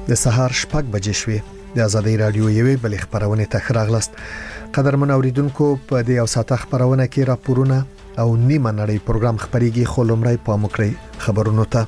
د سهار 6 بجې شوې. د آزادۍ رادیو یوې بلې خبرونه ته راغلاست. قدرمن اوریدونکو په دې او ساته خبرونه کې راپورونه او نیمه نړۍ پروګرام خبريږي. خو لمړی پام وکړئ خبرونو ته.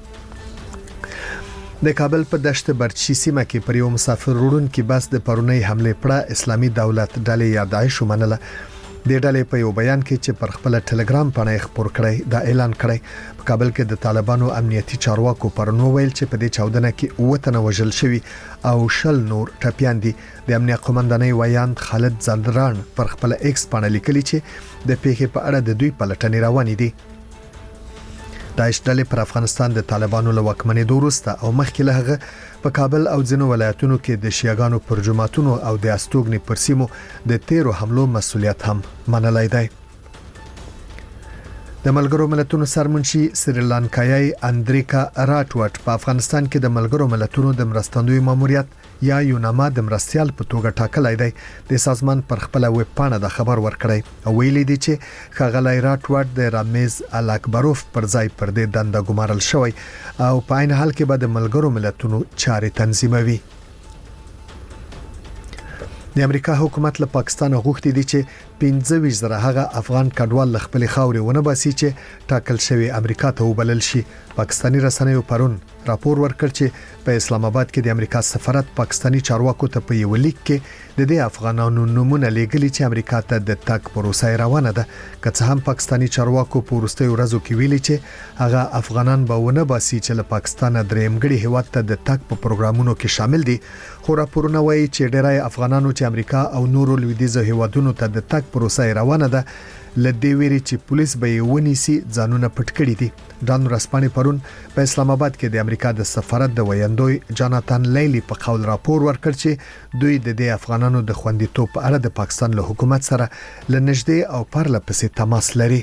د کابل په دشت برچی سیمه کې پر یو مسافر وړونکي بس د پرونی حمله پړه اسلامي دولت ډلې یادایش ومنله. د ډلې په یو بیان کې چې پر خپل ټلګرام باندې خبر کړی دا اعلان کړی په کابل کې د طالبانو امنیتي چارواکو پرونو ویل چې په دې چاودنه کې وطن وژل شوی او شل نور ټپيان دي. د امنیت قومندانۍ ویان خالد زندران پر خپل ایکس باندې لیکلي چې د پیښې په اړه د دوی پلټنې روانې دي. داعش ډلې پر افغانستان د طالبانو له واکمنۍ وروسته او مخکې له هغه په کابل او ځینو ولایتونو کې د شیعاګانو پر جماعتونو او د استوګنې پر سیمو د تیرو حملو مسولیت هم منلای دی. د ملګرو ملتونو سرمنشي سریلانکایي اندریکا راټوټ په افغانستان کې د ملګرو ملتونو د مرستندوی ماموریت یا یوناما د مرستيال په توګه ټاکلای دی. د سازمان پر خپل ویب پاڼه د خبر ورکړی او ویلي دی چې خغلای راټوټ د رامیز الاکبروف پر ځای پر دې دنده ګمارل شوی او په عین حال کې به د ملګرو ملتونو چارې تنظیموي. د امریکا حکومت له پاکستان غوښتي دي چې 15,000 هغه افغان کډوال خپل خاوري ونه باسي چې ټاکل شوی امریکا ته وبلل شي. پاکستانی رسنیو پرون راپور ورکړ چې په اسلام آباد کې د امریکا سفارت پاکستانی چارواکو ته په یو لیک کې د دې افغانانو نمونه لیږلي چې امریکا ته د تګ پروسه روانه ده. که څه هم پاکستانی چارواکو په وروستیو ورځو کې ویلي چې هغه افغانان به ونه باسي چې له پاکستان درېمګړي هیواد ته د تګ په پروګرامونو کې شامل دي. خو راپورونه وایي چې ډیری افغانانو چې امریکا او نورو لویدیځو هیوادونو ته د تګ پروسه روانه ده لدې ویري چې پولیس به یې ونیسي ځانونه پټ کړي دي. ډان رسپاني پرون په اسلام آباد کې د امریکا د سفارت د ویاندوی جاناتان لیلی په قول راپور ورکړ چې دوی د دې افغانانو د خوندیتوب په اړه د پاکستان له حکومت سره لنږدې او پرله پسې تماس لري.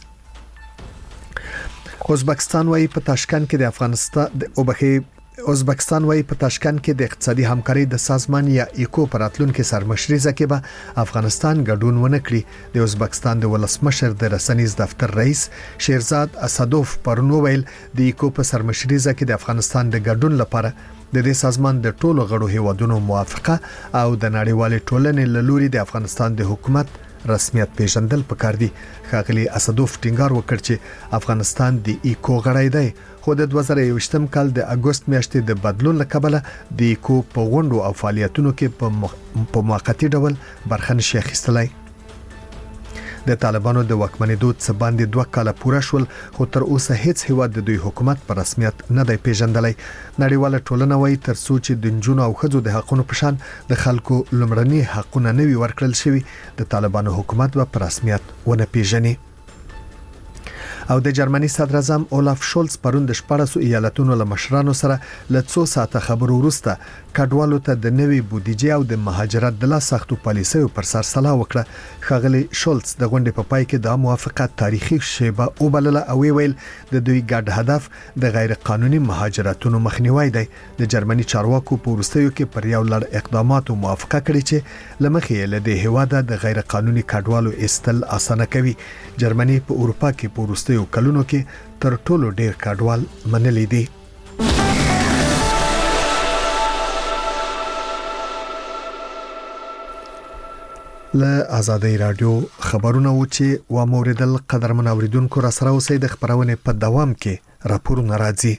ازبکستان وايي په تاشکند کې د ازبکستان وايي په تاشکند کې د اقتصادي همکاري د سازمان یا ایکو پراتلونکو سرمشري کې به افغانستان ګډون ونه کړي. د ازبکستان د ولسمشر د رسنیز دفتر رئیس شیرزاد اسدوف پرونو ویل د ایکو په سرمشري کې د افغانستان د ګډون لپاره د دې سازمان د ټولو غړو هیوادونو موافقه او د نړیوال ټولنې له لوري د افغانستان د حکومت رسمیت پیژندل پکار دي. ښاغلي اسدوف ټینګار وکړ چې افغانستان د ایکو غړی دی خو د 2021م کال د اگست میاشتې د بدلون لکبله د ایکو په غونډو او فعالیتونو کې په موقتی ډول برخه نشي اخیستلای. د طالبانو د واکمنېدو څخه باندې 2 کاله پوره شول خو تر اوسه هیڅ هیواد د دوی حکومت په رسمیت نه دی پیژندلای. نړیواله ټولنه وايي تر څو چې د جنونو او خځو د حقونو په شان د خلکو لمړني حقونه نه وي ورکړل شوی د طالبانو حکومت په رسمیت ونه پیژني. او د جرمني صدر اعظم اولاف شولز پرون د 14 ایالتونو له مشرانو سره له 2 ساعته خبرو وروسته کډوالو ته د نوي بودیجه او د مهاجرت د لا سختو پالیسیو پر سر صلاح وکړه. خغلی شولز د غونډې په پای کې د موافقت تاریخي شیبه وبلله او ویل د دوی ګډ هدف د غیر قانوني مهاجرتونو مخنیوي دی. د جرمني چارواکو په وروستیو کې پر یو لړ اقداماتو موافقه کړې چې لمخې له دې هواده د غیر قانوني کډوالو استل اسانه کوي. جرمني په اروپا کې په وروستیو کلونو کې تر ټولو ډیر کډوال منلي دي. له آزادۍ رادیو خبرونه و چې و موردل قدرمن اوریدونکو را سره اوسې د خبرونه په دوام کې راپورونه راځي.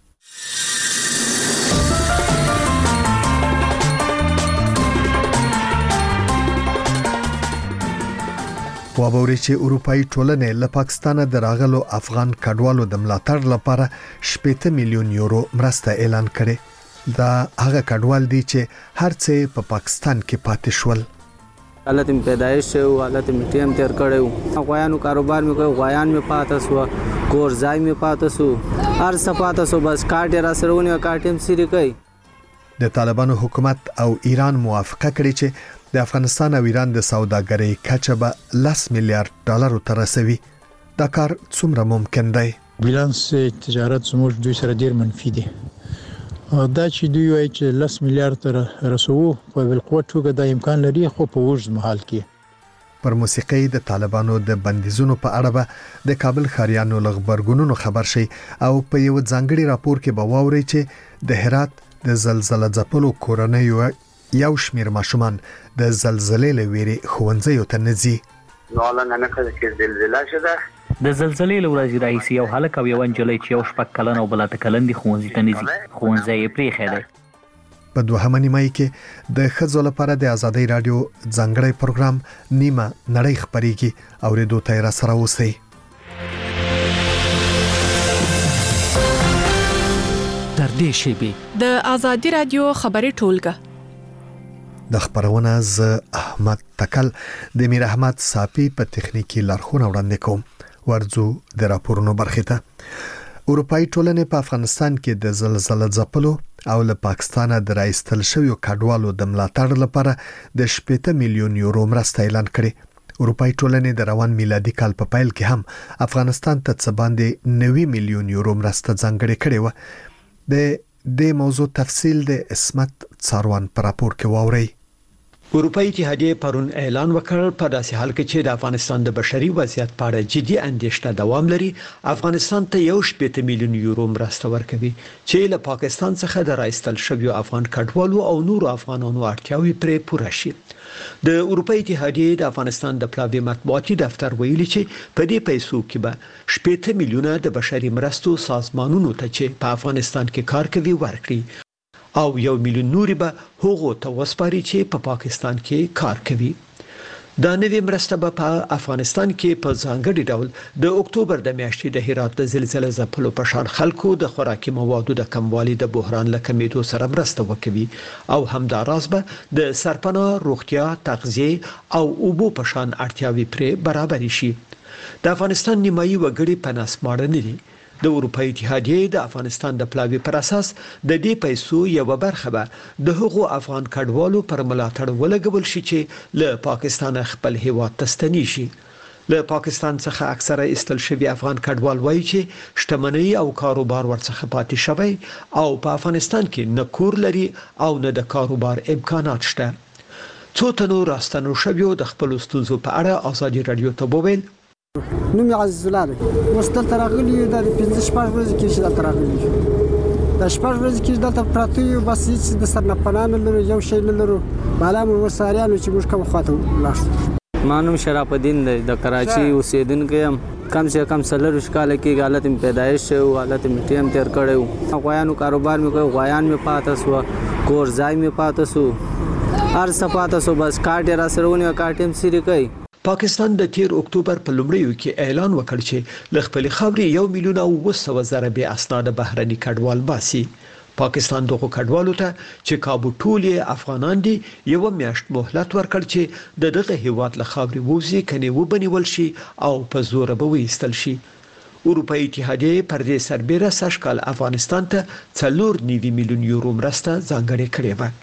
وابوري چې اروپאי ټولنې له پاکستان د راغلو افغان کډوالو د ملاتړ لپاره 8 میلیون یورو مرسته اعلان کړي. دا هغه کډوال دي چې هر څه په پاکستان کې پاتې شول. حالت می پیدایش او حالت می ټیم تیر کړو. غویانو کاروبار می کوي، غویان می پاتې سو، کور ځای می پاتې سو، هر څه پاتې سو، بس کارت را سرونه کارتم سری کوي. د طالبانو حکومت او ایران موافقه کړې چې د افغانستان او ایران د سوداګرۍ کچه به 10 میلیارډ ډالر ته رسوي. دا کار څومره ممکن دی؟ بیلانس تجارت زموږ دوی سره ډیر منفي دي. دا چې دوی وايي چې 10 میلیارډ ته رسوو په بالقوه توګه د امکان لري خو په اوږد مهال کې. پر موسیقي د طالبانو د بندیزونو په اړه به د کابل خاریانو لغبرګونونو خبر شي او په یو ځانګړي راپور کې به واوري چې د هرات د زلزلې ځپلو کورنیو یو شمیر ماشومان د زلزلې له ویرې ښوونځیو ته نه ځي. نن کې زلزلہ شوه. د زلزلې له ورځې راهیسې یو هلک او یو نجلۍ چې یو 6 کلن او بل 8 کلن دي ښوونځي ته نه ځي. ښوونځی یې پرېښی دی. په دوهمه نیمایي کې د ښځو لپاره د ازادۍ رادیو ځانګړی پروګرام نیمه نړۍ خپرېږي. اورېدو ته یې راسره اوسئ. تر دې شیبې د ازادۍ رادیو خبري ټولګه د خبرونه ز احمد تکل د میر احمد صافي په تخنیکی لارښوونه وړاندې کوم. ورځو د راپورونو برخه ته. اروپאי ټولنې په افغانستان کې د زلزلې ځپلو او له پاکستانه د راایستل شویو کډوالو د ملاتړ لپاره د 80 میلیون یورو مرسته اعلان کړې. اروپאי ټولنې د روان میلادي کال په پیل کې هم افغانستان ته څه باندې 90 میلیون یورو مرسته ځانګړې کړې و. د موضوع تفصیل د اسمت څاروان پر راپور کې واوري. اروپאי اتحادیه پرون اعلان وکړ په داسې حال کې چې د افغانستان د بشري وضعیت په اړه جدي اندېښنه دوام لري، افغانستان ته 80 میلیون یورو مرسته ورکوي چې له پاکستان څخه د راایستل شویو افغان کډوالو او نورو افغانانو اړتیاوې پرې پوره شي. د اروپאי اتحادیه د افغانستان د پلاوی مطبوعاتي دفتر ویلي چې په دې پیسو کې به 80 میلیونه د بشري مرستو سازمانونو ته چې په افغانستان کې کار کوي ورکړي او 1 میلیون نوري به هغو ته وسپاري چې په پاکستان کې کار کوي. دا نوې مرسته به په افغانستان کې په ځانګړي ډول د اکتوبر د میاشتې د هرات د زلزلې ځپلو په شان خلکو د خوراکي موادو د کموالي د بحران له کمیدو سره مرسته وکوي او همداراز به د سرپناه، روغتیا، تغذیه او اوبو په شان اړتیاوې پرې برابر شي. د افغانستان نیمایي وګړي په ناسماړه نه دي. د اروپאי اتحادیه د افغانستان د پلاوی پر اساس د دې پیسو یو برخه به د هغو افغان کډوالو پر ملاتړ ولګول شي چې له پاکستان خپل هیواد ته ستنی شي. له پاکستان څخه اکثره استل شوی افغان کډوال وایي چې شتمنۍ او کاروبار ورڅخه پاتې شوی او په افغانستان کې نه کور لري او نه د کاروبار امکانات شته. څو تنو راستنو شویو د خپل ستونزو په اړه ازادي رادیو ته وویل. نوم عزیز الله دی. مستل ترغلی د 15 ورځې کې شل ترغلی. د 15 ورځې کې دلته پراته یو بس هیڅ د سر نه پناه لرو، یو شی نه لرو. بالا مو وساریانو چې موږ کوم خواته لاړو. مانوم شرف الدین دی، د کراچي اوسیدونکی یم. کم سے کم 30 کال کې حالت پیدایش او حالت میټیم تیر کړو. غویانو کاروبار مې کوي، غویان مې پاتې سو، کور ځای مې پاتې سو، هر څه پاتې سو، بس کاټ را سرونه کاټم سری کوي. پاکستان د 13 اکتوبر په لومړیو کې اعلان وکړ چې ل خپل خاورې 1 میلیون او 200,000 به اسناد بهرني کډوال باسي. پاکستان دغه کډوالو ته چې کابو ټولې افغانان دي یو میاشت مهلت ورکړ چې د دغه هیواد له خاورې ووزي کني وبنیول شي او په زور به وېستل شي. اروپאי اتحادیه پر دې سربېره سږکال افغانستان ته 4 میلیون یورو مرسته ځانګړې کړې و.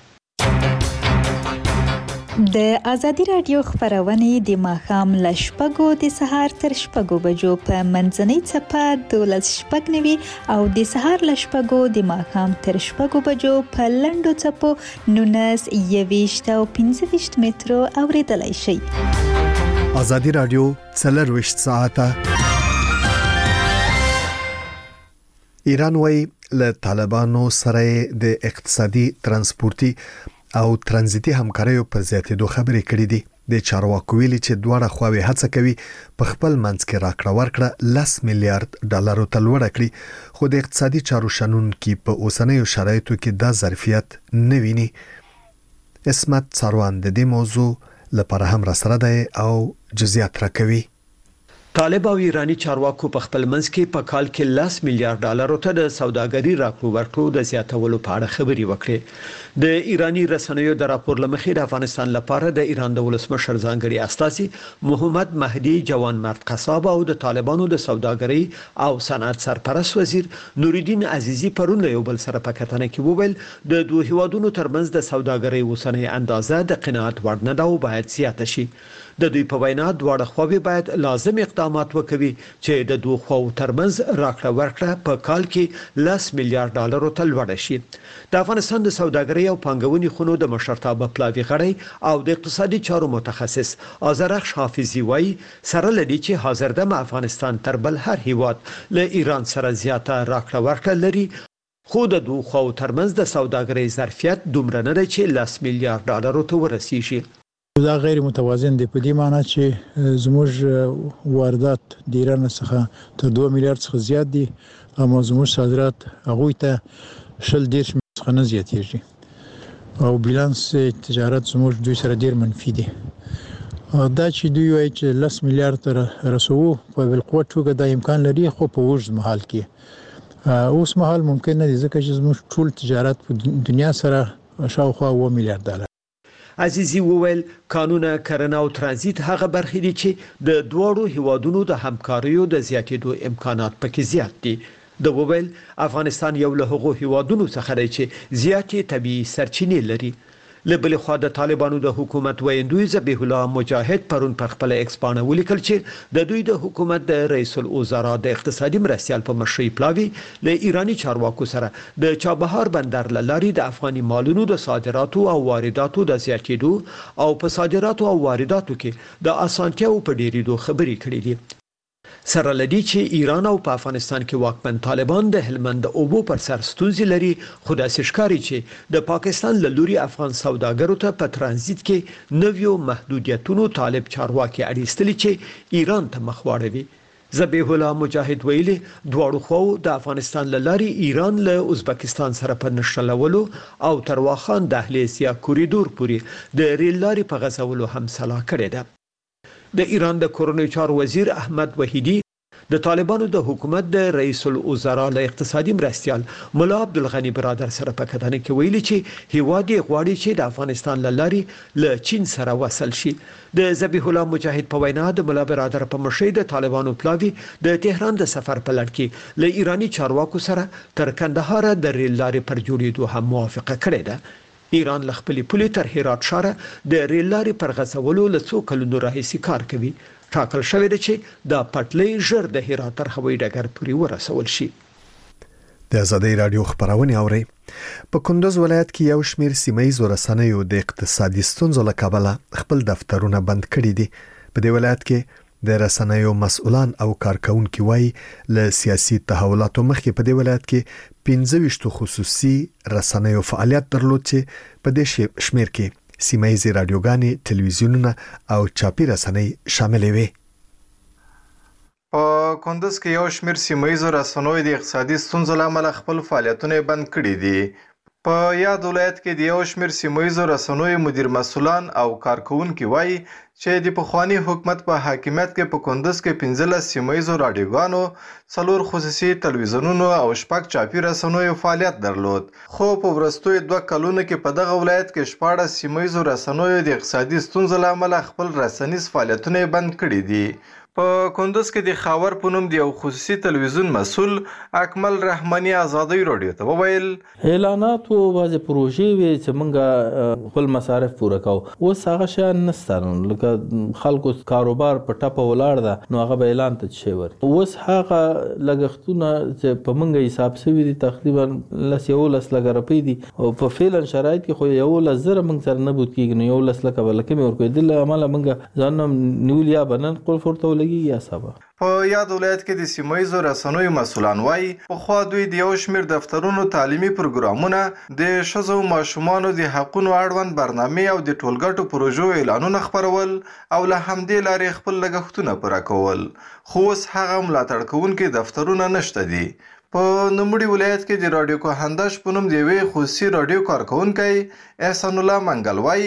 د ازادي رادیو خبرونه د ماښام ل شپږو د سهار تر شپږو بجو په منځنۍ چپه 12:09 او د سهار ل شپږو د ماښام تر شپږو بجو په لنډو چپو 19 او 15 مترو اوریدلای شي. ازادي رادیو 24 ساعته. ایران وای له طالبانو سره د اقتصادي، ترانسپورتي او ترانزیتي همکاریو په زیاتېدو خبرې کړې دي. د چارواکو ویلي چې دواړه خواوې هڅه کوي په خپل منځ کې راکړه ورکړه 10 میلیارډ ډالرو ته لوړه کړي، خو د اقتصادي چارو شنونکي په اوسنیو شرایطو کې دا ظرفیت نه ویني. اسمت څاروان د دې موضوع لپاره هم راسره دی او جزئیات راکوي. طالب او ایرانی چارواکو په خپل منځ کې په کال کې 10 میلیارډ ډالرو ته د سوداګرۍ راکړو ورکړو د زیاتولو په اړه خبري وکړې. د ایرانی رسنیو د راپور لمخې د افغانستان لپاره د ایران د ولسمشر ځانګړي استازي محمد مهدي جوان مرد قصاب او د طالبانو د سوداګرۍ او صنعت سرپرست وزیر نوردین عزیزی پرون له یو بل سره په کتنه کې وویل د دوه هیوادونو ترمنځ د سوداګرۍ اوسنۍ اندازه د قناعت وړ نه ده او باید زیاته شي. د دوی په وینا دواړه خواوې باید لازم اقدامات وکړي چې د دوه خواو ترمنځ راکړه ورکړه په کال کې 10 میلیارډ ډالرو ته لوړه شي. د افغانستان د سوداګرۍ او پانګونې خونو د مشرتابه پلاوی غړی او د اقتصادي چارو متخصص آذرخش حافظي وایي سره لدی چې حاضر د افغانستان تر بل هر هیواد له ایران سره زیاته راکړه ورکړه لري خو د دوه خواو ترمنځ د سوداګرۍ ظرفیت دومره نه دی چې 10 میلیارډ ډالرو ته ورسیږي. دا غیر متوازن دی په دې معنی چې زموږ واردات د ایران څخه تر 2 میلیارډ څخه زیات دي او زموږ صادرات هغه ته 10 څخه نه زیاتېږي او بیلانس تجارت زموږ دوی سره ډیر منفي دی. دا چې دوی وايي چې 10 میلیارډ ته رسوو په بالقوه توګه دا امکان لري خو په اوږد مهال کې اوس مهال ممکن نه دي ځکه چې زموږ ټول تجارت په دنیا سره شاوخوا 2 میلیارډ ډالر. عزیزي وویل قانون کرنه او ترانزیت هغه برخې دي چې د دوړو هیوادونو د همکاریو د زیاتېدو امکانات پکې زیات دي. د وویل افغانستان یو له هغو هیوادونو څخه دی چې زیاتې طبيعي سرچینې لري. له بل خوا د طالبانو د حکومت ویندوی ذبیح الله مجاهد پرون پر خپل ایکس باندې ولیکل چې د دوی د حکومت د رئیس الوزرا د اقتصادي مرستيال په مشرۍ پلاوی له ایرانی چارواکو سره د چابهار بندر لاري د افغاني مالونو د صادراتو او وارداتو د زیاتېدو او په صادراتو او وارداتو کې د اسانتیاو په ډیریدو خبرې کړې دي. سره لدی چې ایران او په افغانستان کې واکمن طالبان د هلمند اوبو پر سر ستونزې لري خو د ښکاری چې د پاکستان له لوري افغان سوداګرو ته په ترانزیت کې نویو محدودیتونو طالب چارواکي اړیستلي چې ایران ته مخ واړوي. ذبیح الله مجاهد ویلي دواړو خواو د افغانستان له لاري ایران له ازبکستان سره په نښلولو او تر واخان دهلیز یا کوریډور پورې د ریل لاري په غځولو هم سلا کړې ده. د ایران د کورنۍ چارو وزیر احمد وحیدی د طالبانو د حکومت د رئیس الوزرا له اقتصادي مرستيال مولا عبدالغنی برادر سره په کتنه کې ویلي چې هیواد غواړي چې د افغانستان له لاري له چین سره وصل شي. د ذبیح الله مجاهد په وینا د مولا برادر په مشرۍ د طالبانو پلاوی د تهران د سفر په لړ کې له ایرانی چارواکو سره تر کندهار د ریل لارې پر جوړېدو هم موافقه کړې ده. ایران له خپل پولي تر هرات ښار د ریل لارې پر غځولو له څو کلونو راهیسې کار کوي. ټاکل شوی دی چې د پټلۍ ژر د هرات تر هوایي ډګر پورې ورسول شي. د ازادۍ رادیو خبرونه اوري. په کندوز ولایت کې یو شمېر سیمایي رسنیو د اقتصادي ستونزو له کبله خپل دفترونه بند کړي دي. په دې ولایت کې د رسنیو مسؤلان او کارکونکو وایي له سیاسي تحولاتو مخکې په دې ولایت کې 15 خصوصي رسنیو فعالیت درلود چې په دې شمېر کې سیمایي رادیوګانې، تلویزیونونه او چاپي رسنۍ شامل وي. په کندوز کې یو شمېر سیمایي رسنیو د اقتصادي ستونزو له امله خپل فعالیتونه بند کړي دي. په یاد ولایت کې د یو شمېر سیمایي رسنیو مدیر مسؤلان او کارکونکو وایي چې د پخوانی حکومت په حاکمیت کې په کندوز کې 15 سیمایي رادیوګانو، 4 خصوصي تلویزیونونو او 6 چاپي رسنیو فعالیت درلود. خو په وروستیو 2 کلونو کې په دغه ولایت کې 14 سیمایي رسنیو د اقتصادي ستونزو له امله خپل رسنیز فعالیتونه بند کړي دي. په کندوز کې د خاور په نوم د یو خصوصي تلویزیون مسؤل اکمل رحماني ازادۍ رادیو ته وویل اعلانات او بعض پروژې وي چې موږ خپل مصارف پوره کوو. اوس هغه شان نشته، لکه خلکو کاروبار په ټاپه ولاړ ده نو هغه به اعلان ته شي ور. اوس هغه لګښتونه چې په موږ حساب شوي دي تقریبا 11 لک روپۍ دي او په فعلا شرایط کې خو 11,000 موږ سره نه بوت کېږي نو 11 لک بلکې مې ورکوي د عمله موږ ځانم نیول یا بنن قول فرته په یاد ولایت کې د سیمایي رسنیو مسؤلان وایي پخوا دوی د یو شمېر دفترونو تعلیمي پروګرامونه، د ښځو او ماشومانو د حقونو اړوند برنامې او د ټولګټو پروژو اعلانونه خپرول او له همدې لارې خپل لګښتونه پوره کول. خو اوس هغه ملاتړ کوونکي دفترونه نشته دي. په نوموړي ولایت کې د رادیو کوهندش په نوم د یوې خصوصي رادیو کارکونکی احسان الله منګل وایي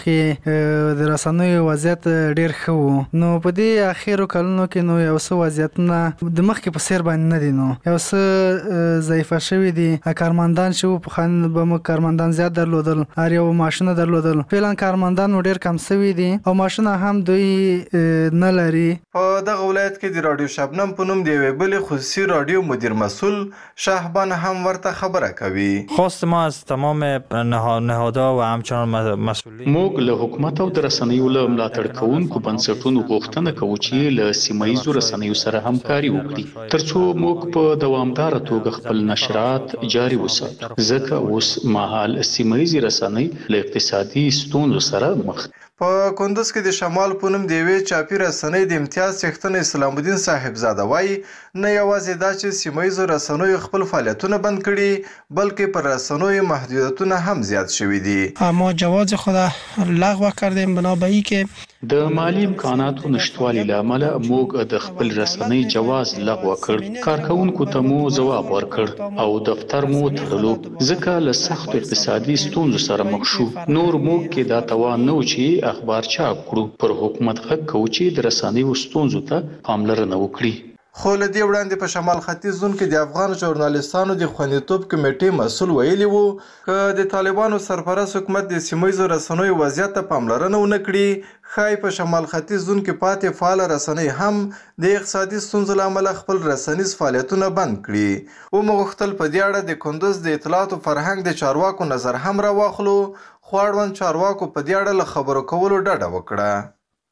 مخکې د رسنیو وضعیت ډیر ښه و، نو په دې اخیرو کلونو کې نو یو څه وضعیتونه د مخکې په څیر باندې نه دي، نو یو څه ضعیفه شوي دي. کارمندان چې وو پخواني به موږ کارمندان زیات درلودل، هر یو ماشونه درلودل. فعلا کارمندان ډیر کم شوي دي او ماشونه هم دوی نه لري. په دغه ولایت کې د رادیو شبنم په نوم د یوې بلې خصوصي رادیو مدیر مسؤل شهبان هم ورته خبره کوي. خواست ما از تمام نهادها و همچنان مسئولین موږ له حکومت او د رسنیو له ملاتړ کوونکو بنسټونو غوښتنه کوو چې له سیمایي رسنیو سره همکاري وکړي ترڅو موږ په دوامداره توګه خپل نشرات جاري وساتو، ځکه اوس مهال سیمایي رسنۍ له اقتصادي ستونزو سره مخ. په کندوز کې د شمال په نوم د یوې چاپي رسنۍ د امتیاز څښتن اسلام الدین صاحبزاده وایي نه یوازې دا چې سیمه ییزو رسنیو خپل فعالیتونه بند کړي بلکې پر رسنیو محدودیتونه هم زیات شوي دي. ما جواز خود لغو کردیم بنابر اینکه د مالی امکاناتو نشټوالي له امله موږ د خپل رسنۍ جواز لغوه کړ. کارکونکو ته مو ځواب ورکړ او دفتر مو تړلو ځکه له سختو اقتصادي ستونزو سره مخ شو. نور موږ کې دا توان نه و چې اخبار چاپ کړو. پر حکومت غږ کوو چې د رسنیو ستونزو ته پاملرنه وکړي. خو له دې وړاندې په شمال ختیځ زون کې د افغان ژورنالیستانو د خوندیتوب کمیټې مسؤل ویلي وو که د طالبانو سرپرست حکومت د سیمه ییزو رسنیو وضعیت ته پاملرنه ونه کړي ښایي په شمال ختیځ زون کې پاتې فعاله رسنۍ هم د اقتصادي ستونزو له امله خپل رسنیز فعالیتونه بند کړي. ومو غوښتل په دې اړه د کندوز د اطلاعاتو فرهنګ د چارواکو نظر هم راواخلو خو اړوند چارواکو په دې اړه له خبرو کولو ډډه وکړه.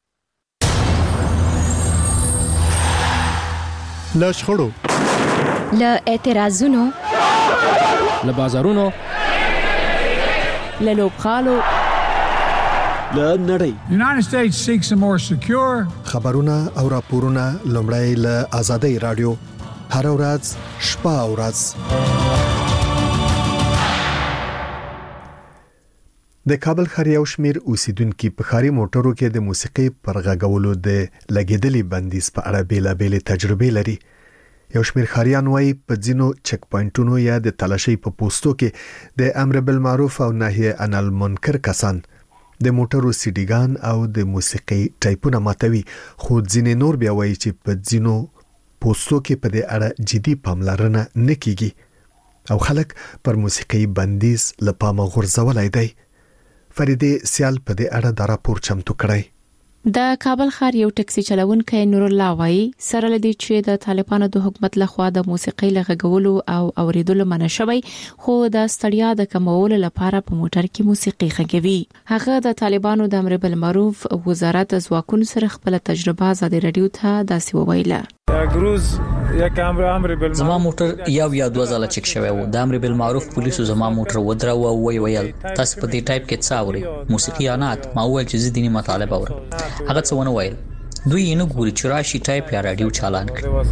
له شخړو، له اعتراضونو، له بازارونو، له لوبغالو، له نړۍ خبرونه او راپورونه لومړی له آزادۍ رادیو هر ورځ شپه او ورځ. د کابل ښار یو شمېر اوسیدونکي په ښاري موټرو کې د موسیقي پر غږولو د لګېدلي بندیز په اړه بیلابېلې تجربې لري. یو شمېر ښاریان وایي په ځینو چک پوینټونو یا د تلاشۍ په پوستو کې د امر بالمعروف او نهي عن المنکر کسان د موټرو سیډیګان او د موسیقي ټایپونه ماتوي خو ځینې نور بیا وایي چې په ځینو پوستو کې په دې اړه جدي پاملرنه نه کیږي او خلک پر موسیقي بندیز له پامه غورځولی دی. فریدې سیال په دې اړه دا راپور چمتو کړی. د کابل ښار یو ټکسي چلوونکی نور الله وایي سره لدی چې د طالبانو د حکومت لخوا د موسیقي لغږولو او اوریدلو منع شوی خو د ستړیا د کمولو لپاره په موټر کې موسیقي غږوي. هغه د طالبانو د امر بالمعروف وزارت ځواکونو سره خپل تجربه آزادي رادیو ته داسې وویله. زما موټر یا دوه ځله چک شوی و. د امر بالمعروف پولیسو زما موټر ودراوه او ویل تاسو په دې ټایپ کې څه اوري موسیقي انات. ما وویل چې زه دیني مطالب اورم. هغه څه ونه ویل. دوی یې نه ګوري چې راشي ټایپ یا رادیو چالان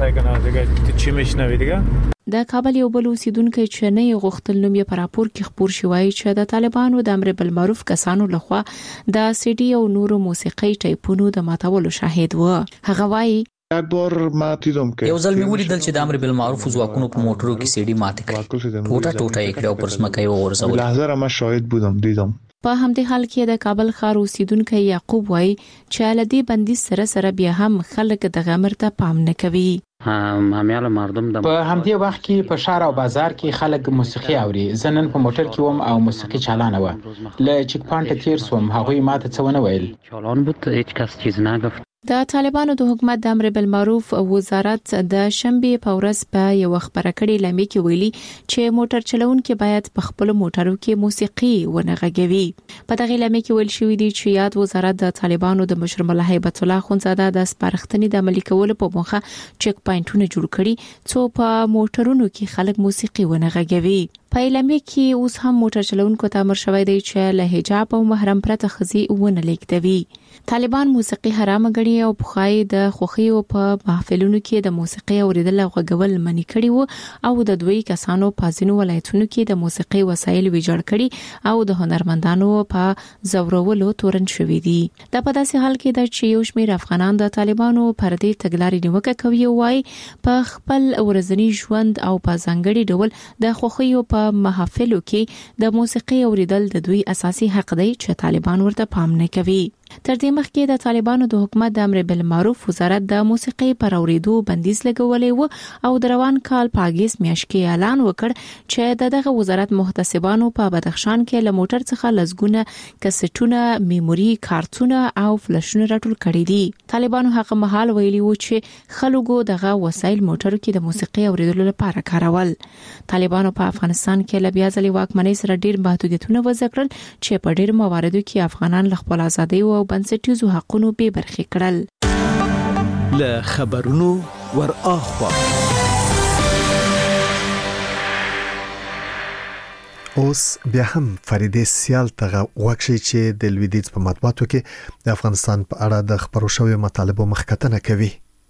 کړي. د کابل یو بل اوسیدونکو چې نه غوښتل نوم یې پر راپور کې خبر شوی چې د طالبانو د امر بالمعروف کسانو لخوا د سی ډي او نورو موسیقي ټایپونو د ماتولو شاهد و. هغه وایي یو ځل مې ولیدل چې د امر بالمعروف ځواکونو په موټرو کې سي ډي مات کړ. ټوټه یې کړو پر سمکه یې ورځول. لحظه ما شاهد بودم دیدم. په همدې حال کې د کابل ښار اوسیدونکو یعقوب وایي چې لدی بندي سره بیا هم خلک د غمر ته پام نه کوي. همیاله مردم په همدې وخت کې په شهر او بازار کې خلک موسیقي اوري. زه نن په موټر کې وم او موسیقي چالانه و. له چک پوینټ تیر سوم. هغوی ماته څه ونه ویل. چالان بود هیچ کس چیز نگفت. د طالبانو د حکومت د امر بالمعروف وزارت د شنبه په ورځ په یو خبره کړي لمې کې ویلي چې موټر چلوونکي باید په خپل موټرو کې موسیقي ونه غږوي. په دغه لمې کې ویل شوی دی چې یاد وزارت د طالبانو د مشر ملا هیبت الله خونزاده د سپارښتنې د عملي کولو په موخه چک پوینټونه جوړ کړي څو په موټرونو کې خلک موسیقي ونه غږوي. په لمې کې اوس هم موټر چلوونکو ته امر شوی دی چې له حجاب او محرم پرته خزي ونه لیکدوي. طالبان موسیقي حرام غړي او بخای د خوخیو په محفلونو کې د موسیقي اوریدل او غږول منی کړي وو او د دوی کسانو په ځینو ولایتونو کې د موسیقي وسایل ویجاړ کړي او د هنرمندانو په زورولو تورن شوې دي. دا په داسې حال کې د چې یو شمېر افغانان د طالبانو پر دې تګلارې نیوکه کوي او وايي په خپل ورځنی ژوند او په ځانګړي ډول د خوخیو په محافلو کې د موسیقي اوریدل د دوی اساسي حق دی چې طالبان ورته پام نه کوي. تر دې مخکې د طالبانو د حکومت د امر بالمعروف وزارت د موسیقي پر اوریدو بندیز لګولې و او د روان کال په اگست میاشت کې اعلان وکړ چې دغه وزارت محتسبانو په بدخشان کې له موټر څخه لزګونه کسټونه میموري کارتونه او فلشونه راټول کړي دي. طالبانو هغه مهال ویلي و چې خلکو دغه وسایل موټرو کې د موسیقي اوریدلو لپاره کارول. طالبانو په افغانستان کې له بیا ځلې واکمنۍ سره ډیر محدودیتونه وضع کړل چې په ډیر مواردو کې افغانان له خپل ازادۍ او بنسټیزو حقونو به برخې کړل. له خبرونو ور اخوا اوس بیا هم فریدې سیال ته وکشي چې د لویدیځ په مطبوعاتو کې د افغانستان په اړه د خبرو شوی مطالبه مخکتنه کوي.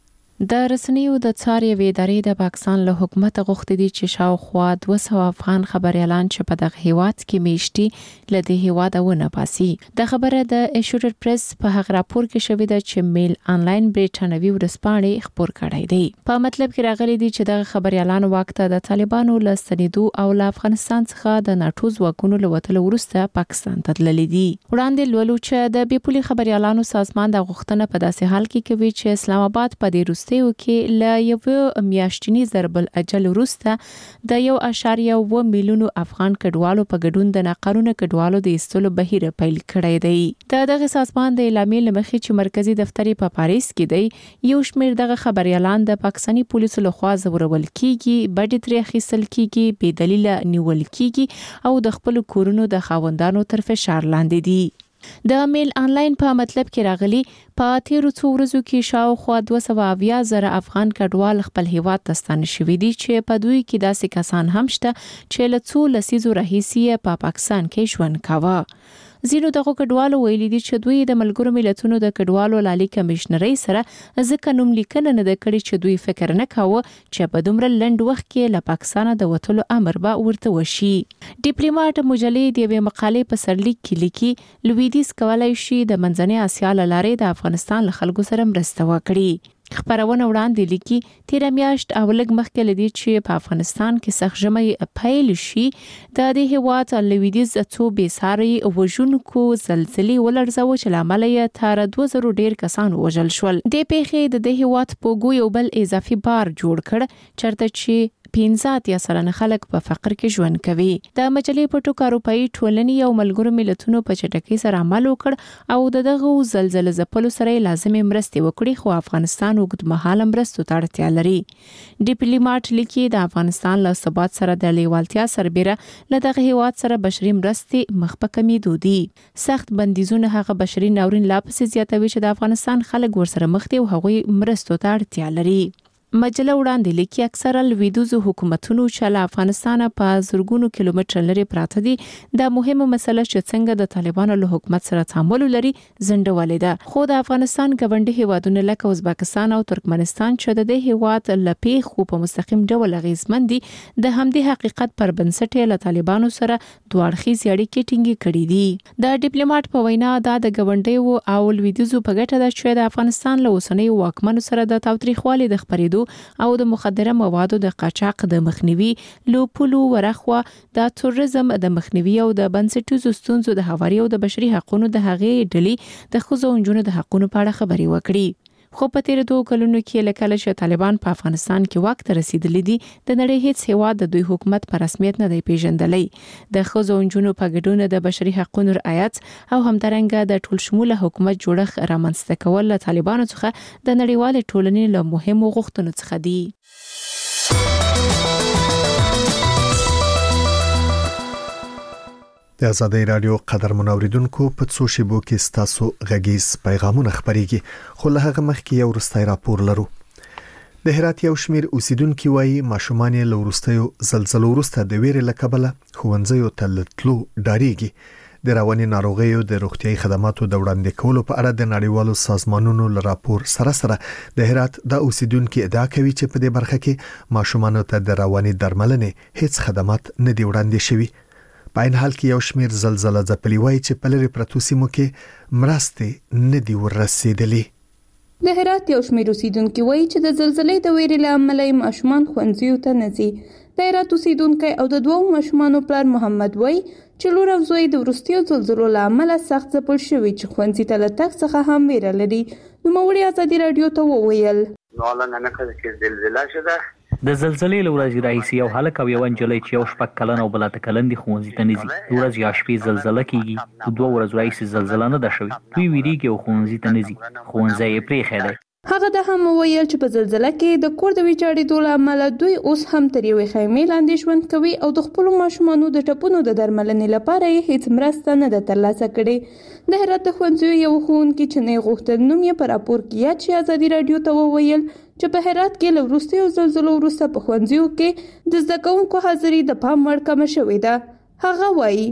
د رسنیو د څاري ادارې د پاکستان له حکومت غوښتي دي چې شاوخوا 200 افغان خبريالان چې په دغه هیواد کې میشتي لدې هیواد ونه پاسي. د خبره د ایشورډ پریس په هغه راپور کې شوې ده چې میل انلاین بریټانوي ورسپانې خبر کړی دی. په مطلب کې راغلي دي چې دغه خبريالان وخت د طالبانو له ستنیدو او له افغانستان څخه د ناتو ځواکونو له وټل وروسته پاکستان ته تللي دي. وړاندې لولو چې د بیپولي خبريالانو سازمان د غوښتنه په داسې حال کې کوي چې اسلام آباد په دې وروستیو کې له یو میاشتنی ضرب الاجل وروسته د 1.1 میلیون افغان کډوالو په ګډون د ناقانونه کډوالو د ایستلو بهیر پیل کړی دی. دغه سازمان د اعلامیې لمخې چې مرکزی دفتر په پاریس کې دی یو شمېر دغه خبريالان د پاکستاني پولیسو لخوا زورول کیږي، بډې ترې اخیستل کیږي، بې دلیله نیول کیږي او د خپل کورونو د خاوندانو تر فشار لاندې دي. د میل انلاین په مطلب کې راغلي په تیرو څو ورځو کې شاوخوا 200,000 افغان کډوال خپل هیواد ته ستانه شوي دي چې په دوی کې داسې کسان هم شته چې له څو لسیزو راهیسې په پاکستان کې ژوند کاوه. زینو دغه کډوالو ویلي دي چې دوی د ملګرو ملتونو د کډوالو لالي کمشنري سره ځکه نوم لیکنه نه کړی چې دوی فکر نه کاوه چې په دومره لنډ وخت کې له پاکستان د وټلو امر به ورته وشي. ډیپلوماټ مجلې د یوې مقالې په سرلیک کې لیکي لویدیځ کولای شي د منځنۍ اسیا لارې د افغانستان له خلکو سره مرسته وکړي. خبرونه وړاندې لیکي تیر میاشت او لږ مخکې لدی چې په افغانستان کې سخت ژمي پیل شي د دې هیواد لویدیځ څو بېساري وژونکو زلزلې ولړزاوه چې لامل یې تر 2000 ډیر کسان وژل شول. د پیښې د هیواد په ګو یو بل اضافي بار جوړ کړ چرته چې 15 سلنه خلک په فقر کې ژوند کوي. د مجلې په ټکو اروپאי ټولنې او ملګرو ملتونو په چټکۍ سره عمل وکړ او دغه زلزلې ځپلو سره لازمي مرستې وکړي خو افغانستان اوږدمهاله مرستو ته اړتیا لري. ډیپلوماټ لیکي د افغانستان له ثبات سره د لیوالتیا سربېره له دغه هیواد سره بشري مرستې مخ په کمیدو دي. سخت بندیزونه هغه بشري ناورین لا پسې زیاتوي چې د افغانستان خلک ورسره مخ دي او هغوی مرستو ته اړتیا لري. مجله وړاندې لیکي اکثره لویدیځو حکومتونو چې له افغانستان په زرګونو کیلومتر لري پراته دي د مهمه مسله چې څنګه د طالبانو له حکومت سره تعامل لري زندولې ده. خو د افغانستان ګاونډي هیوادونه لکه ازبکستان او ترکمنستان چې د دې هیواد لپیخ خو په مستقیم ډول غیزمن دي د همدې حقیقت پر بنسټ له طالبانو سره دوه اړخیزې اړیکې ټینګې کړې دي. د ډیپلوماټ په وینا دا د ګاونډیو او لویدیځو په ګټه ده چې د افغانستان له اوسنۍ واکمنو سره د تاوتریخوالي د خبرېدو او د مخدره موادو د قاچاق د مخنیوي، لوپلو ورخوا د تروریزم د مخنیوي او د بنسټیزو ستونزو د هواري او د بشري حقوقو د هغې ډلې د ښځو او نجونو د حقوقو په اړه خبرې وکړي. خو په تیر 2 کلونو کې لکه چې طالبان په افغانستان کې واک ته رسیدلي دي د نړۍ هیڅ هیواد د دوی حکومت په رسمیت نه دی پیژندلی. د ښځو او نجونو په ګډون د بشري حقوقو رعایت او همدارنګه د ټول شموله حکومت جوړښت رامنځته کول له طالبانو څخه د نړیوال ټولنې له مهمو غوښتنو څخه دي. د آزادۍ رادیو قدرمن اوریدونکو په څو شیبو کې ستاسو غږیز پیغامونه خبريږي خو له هغه مخکې یو وروستی راپور لرو. د هرات یو شمیر اوسیدونکو وایي ماشومان له وروستیو زلزلو وروسته د ویرې له کبله ښوونځیو ته تلو ډاریږي. د رواني ناروغیو د روغتيایي خدماتو د وړاندې کولو په اړه د نړیوالو سازمانونو له راپور سره د هرات د اوسیدونکو ادعا کوي چې په دې برخه کې ماشومان ته د رواني درملنې هیڅ خدمات نه دی وړاندې شوي. په عین حال کې یو شمیر زلزلہ ځپلي وایي چې په لري پرتو سیمو کې مرستې نه دی ورسېدلې. د هرات یو شمیر اوسیدونکو وایي چې د زلزلې د ویرې له امله ماشومان ښوونځیو ته نه ځي. د هرات اوسیدونکو او د دوو ماشومانو پلار محمد وایي چې لور او زوی د وروستیو زلزلو له امله سخت ځپل شوي چې ښوونځي ته له تګ څخه هم ویره لري. نوموړي ازادي رادیو ته وویل نو نه کله زلزلہ شوه د زلزلې له ورځې راهیسې یو هلک او یو نجلۍ چې یو 6 کلن او بل 8 کلن دي ښوونځي ته نه ځي. د ورځې یا شپې زلزله کیږي، د 2 ورځو راهیسې زلزله نه ده شوې. دوی ویریږي او ښوونځي ته نه ځي. ښوونځی یې پرېښی دی. هغه د هم ویل چې په زلزله کې د کور د ویجاړېدو له امله دوی اوس هم تر یوې خیمې لاندې ژوند کوي او د خپلو ماشومانو د ټپونو د درملنې لپاره یې هیڅ مرسته نه ده ترلاسه کړې. د هرات د ښوونځیو یو ښوونکي چې نه غوښتل نوم یې په راپور کې یاد شي ازادي رادیو ته وویل چې په هرات کې له وروستیو زلزلو وروسته په ښوونځیو کې د زده کوونکو حاضري د پام وړ کمه شوې ده. هغه وایي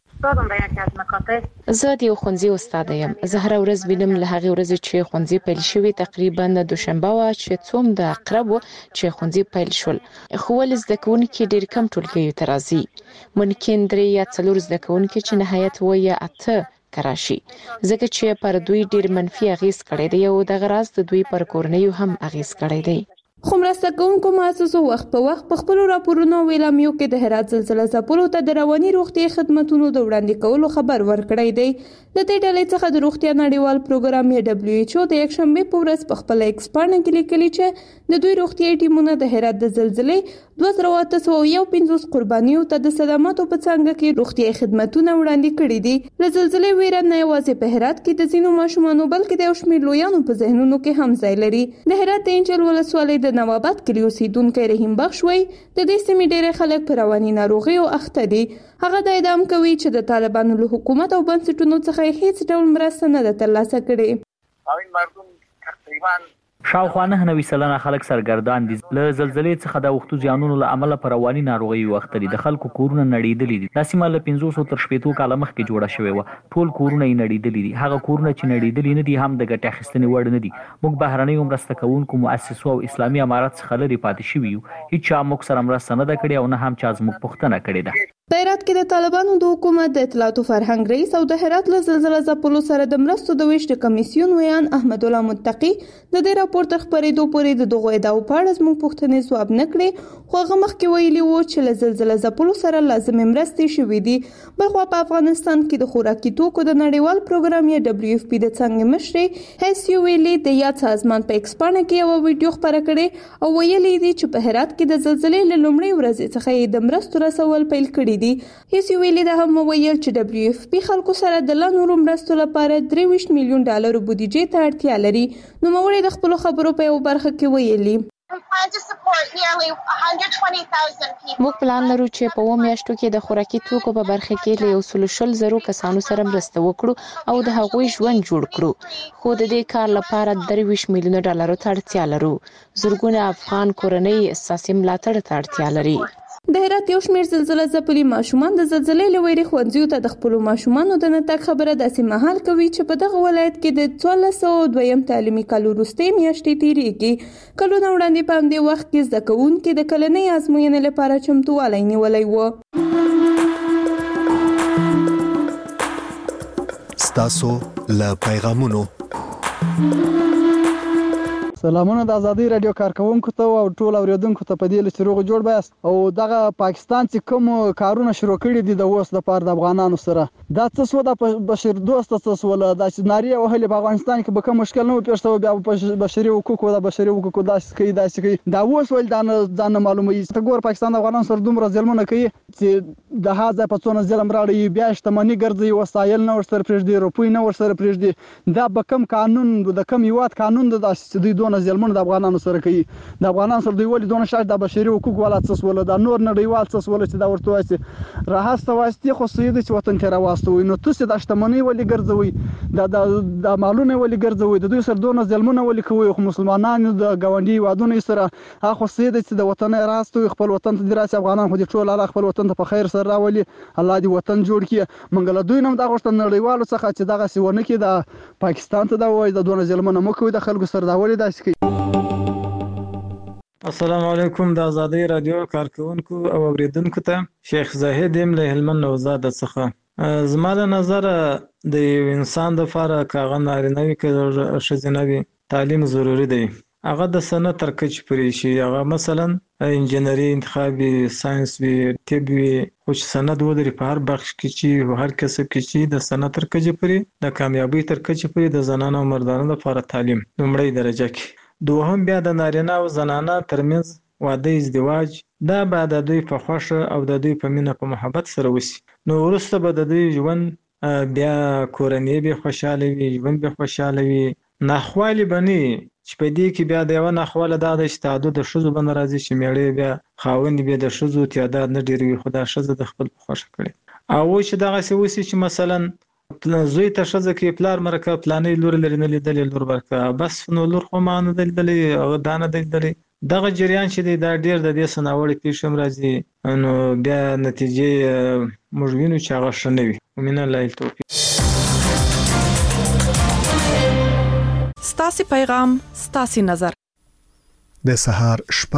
زه د یو ښوونځي استاد یم. زه هر ورځ وینم له هغې ورځې چې ښوونځي پیل شوی تقریبا دوشنبه وه چې څوم د اقرب و چې ښوونځي پیل شول. خو ولې زده کوونکي ډېر کم ټولګیو ته راځي. ممکن 3 یا 4 زده کوونکي چې نهایت و یا 8 کراشي ځکه چې پر دوی ډېر منفي اغیز کړی دی او دغه راز د دوی پر کورنیو هم اغیز کړی دی. خو مرسته کوونکو مؤسسو وخت په وخت په خپلو راپورونو او اعلامیو کې د هرات زلزله ځپلو ته د رواني روغتیا خدماتو د وړاندې کولو خبر ورکړی دی. د دې ډلې څخه د روغتیا نړیوال پروګرام یا WHO د یکشنبه په ورځ په خپل ایکس پاڼه کې لیکلي چې د دوی روغتیايي ټیمونه د هرات د زلزلې 2815 قربانیو ته د صدماتو په څنګه کې روغتیايي خدماتونه وړاندې کړي دي. له زلزلې ویره نه یوازې په هرات کې د ځینو ماشومانو بلکې د یو شمېر لویانو په ذهنونو کې هم ځای لري. د هرات د انجل ولسوالۍ د نواباد کلی اوسیدونکی رحیم بخش وایي د دې سیمې ډېری خلک په رواني ناروغیو اخته دي. هغه دا ادعا کوي چې د طالبانو له حکومت او بنسټونو څخه هیڅ ډول مرسته نه ده ترلاسه کړې. شاوخوا 99% خلک سرګردان دي. له زلزلې څخه د وختو زیانونو له امله په رواني ناروغیو اخته دي. د خلکو کورونه نړېدلي دي. دا سیمه له 500 تر 600 کاله مخکې جوړه شوې وه. ټول کورونه یې نړېدلي دي. هغه کورونه چې نړېدلي نه دي هم د ګټې اخیستنې وړ نه دي. موږ بهرنیو مرسته کوونکو مؤسسو او اسلامي امارات څخه لرې پاتې شوي یو. هیچا موږ سره مرسته نه ده کړې او نه هم چا زموږ پوښتنه کړې ده. په هرات کې د طالبانو د حکومت د اطلاعاتو فرهنګ رئیس او د هرات له زلزله ځپلو سره د مرستو د ویش د کمیسیون ویان احمد الله متقی د دې راپور تر خپرېدو پورې د دغو ادعاو په اړه زموږ پوښتنې ځواب نه کړې. خو هغه مخکې ویلي وو چې له زلزله ځپلو سره لازمې مرستې شوې دي. بلخوا په افغانستان کې د خوراکي توکو د نړیوال پروګرام یا WFP د څنګه مشرې هیڅ ویلي د یاد سازمان په ایکس پاڼه کې یو ویډیو خبره کړې او ویلي دي چې په هرات کې د زلزلې له لومړۍ ورځې څخه د مرستو رسول پیل کړي دي. هیڅ ویلي ده هم ویل چې WFP خلکو سره د لا نورو مرستو لپاره 23 میلیون ډالر بودیجې ته اړتیا لري. نو موري د خپل خبرو په یو برخه کې ویلي موږ پلان لرو چې په 2 میاشتو کې د خوراکي توکو په برخه کې له 120,000 کسانو سره مرسته وکړو او د هغوی ژوند جوړ کړو. خو د دې کار لپاره 23 میلیون ډالر ته اړتیا لرو. زرګونه افغان کورنۍ اساسي ملاتړ ته اړتیا لري. د هرات یو شمېر زلزله ځپلي ماشومان د زلزلې له ویرې ښوونځیو ته د خپلو ماشومانو د نه تګ خبره داسې مهال کوي چې په دغه ولایت کې د 1402 تعلیمي کال وروستۍ میاشتې تېرېږي. کلونه وړاندې په همدې وخت کې زده کوونکي د کلنۍ ازموینې لپاره چمتووالی نیولی و. ستاسو له پیغامونو سلامونه د ازادي رادیو کارکونکو ته او ټول اوریدونکو ته په دې لچ روغ جوړ بیاست او دغه پاکستان چې کوم کارونه شروع کړي دي د اوس د پاره د افغانانو سره دا څه سو د بشر دوست څه سو له د ناری او هلي په افغانستان کې به کوم مشکل نه پیښته بیا په بشري حقوقو د بشري حقوقو داسې کوي دا اوس ول ځان معلومه ته ګور پاکستان د افغانانو سره دومره ظلمونه کوي چې د هاذا په څونه ظلم راړي بیا شتمنۍ ګرځي وسایل نه ورسره پرېږدي روپۍ نه ورسره پرېږدي دا به کوم قانون د کوم یوات قانون د دوی ظلمونه د افغانانو سره کوي. د افغانانو سره دوی ولې دونه شاید د بشري حقوق ولا څه ولا د نور نړیوال څه ولا چې دا ورته وایي راهسته واسطي خو سید چې وطن ته راوستوي نو تاسو د شتمنۍ ولې ګرځوي د مالونه ولې ګرځوي د دوی سره دونه ظلمونه ولې کوي خو مسلمانانو د غونډي وادونه سره هغه سید چې د وطن راستوي خپل وطن ته دراسي افغانان خو دې ټول الله خپل وطن ته په خیر سره راولي. الله دې وطن جوړ کړي. منګل دوی نوم د غوښتن نړیوالو څخه چې دغه سیونه کې د پاکستان ته دا وایي د دونه ظلمونه مو کوي د خلکو سره دا ولې داسې کوي. السلام علیکم د ازادي رادیو کارکونکو او اوریدونکو ته شیخ زاهد یم له هلمند نوزاد څخه. زما له نظر د یو انسان د لپاره کاغه نارینه وي که ښځینه وي تعلیم ضروری دی. هغه د سنت تر کچې پورې شي. هغه مثلا انجینری انتخابي ساينس وي طب وي خو چې سند ودرې په هر بخش کې چې هر کسب کې چې د سنت تر کچې پورې د کامیابی تر کچې پورې د زنانو او مردانو لپاره تعلیم لومړی درجه کې. دوهم بیا د نارینه او زنانه ترمنځ واده ازدواج دا به د دوی په خوښه او د دوی په مینه په محبت سره وشي. نو وروسته به د دوی ژوند بیا کورنۍ به خوشاله وي ژوند به خوشاله وي. ناخوالې به نه چې په دې کې بیا د یوه ناخواله دا ده چې تعدد د ښځو به نه راځي چې میړه بیا خاوند بیا د ښځو تعداد نه ډېروي خو دا ښځه د خپل په خوښه کړي. او چې دغسې وشي چې مثلا زوی ته ښځه کې پلار مرکه پلانې لور لري نه لیدلې لور ورکه بس نو لور خو ما نه لیدلې دا نه لیدلې دغه جریان چې دی دا ډیر د دې سناوړي پیښې هم راځي نو بیا نتیجې موږ وینو چې هغه ښه نه وي ومن الله التوفیق. ستاسو پیغام ستاسو نظر د سهار